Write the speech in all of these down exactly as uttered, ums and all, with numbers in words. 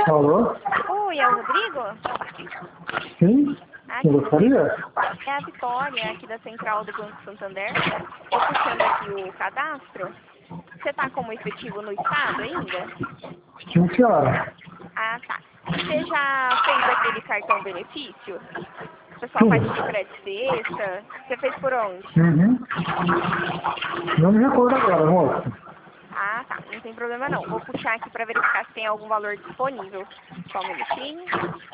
Alô? Oi, é o Rodrigo? Sim? Aqui, Eu gostaria? é a Vitória, aqui da Central do Banco Santander. Estou puxando aqui o cadastro. Você está como efetivo no estado ainda? Sim, senhora. Ah, tá. Você já fez aquele cartão benefício? O pessoal Sim. faz de frete sexta. Você fez por onde? Uhum. Não me recordo agora, moço. Ah, tá. Não tem problema não. Vou puxar aqui para verificar se tem algum valor disponível. Só um minutinho.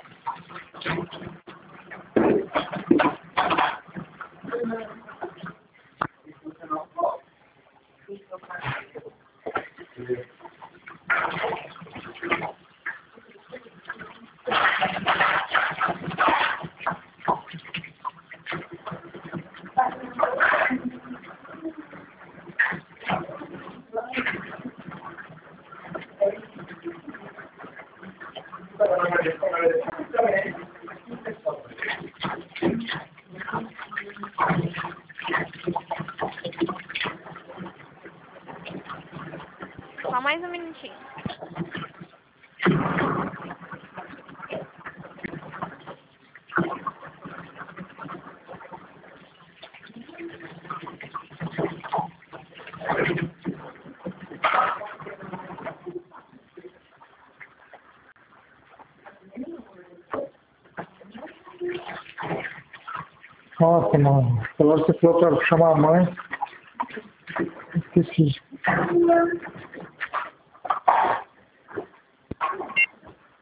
Só mais um minutinho. Nossa, mano. Agora você falou pra chamar a mãe. Esqueci.